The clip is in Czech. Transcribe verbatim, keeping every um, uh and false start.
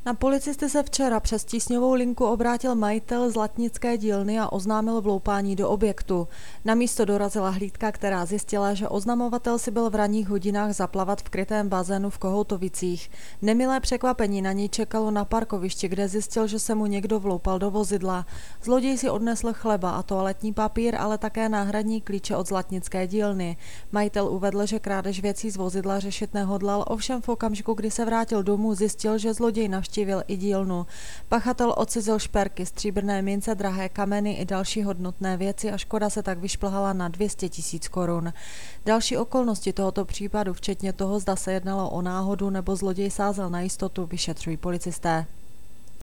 Na policisty se včera přes tísňovou linku obrátil majitel zlatnické dílny a oznámil vloupání do objektu. Na místo dorazila hlídka, která zjistila, že oznamovatel si byl v ranních hodinách zaplavat v krytém bazénu v Kohoutovicích. Nemilé překvapení na něj čekalo na parkovišti, kde zjistil, že se mu někdo vloupal do vozidla. Zloděj si odnesl chleba a toaletní papír, ale také náhradní klíče od zlatnické dílny. Majitel uvedl, že krádež věcí z vozidla řešit nehodlal, ovšem v okamžiku, kdy se vrátil domů, zjistil, že zloděj navštívil i dílnu. Pachatel odcizil šperky, stříbrné mince, drahé kameny i další hodnotné věci a škoda se tak vyšplhala na dvě stě tisíc korun. Další okolnosti tohoto případu, včetně toho, zda se jednalo o náhodu nebo zloděj sázel na jistotu, vyšetřují policisté.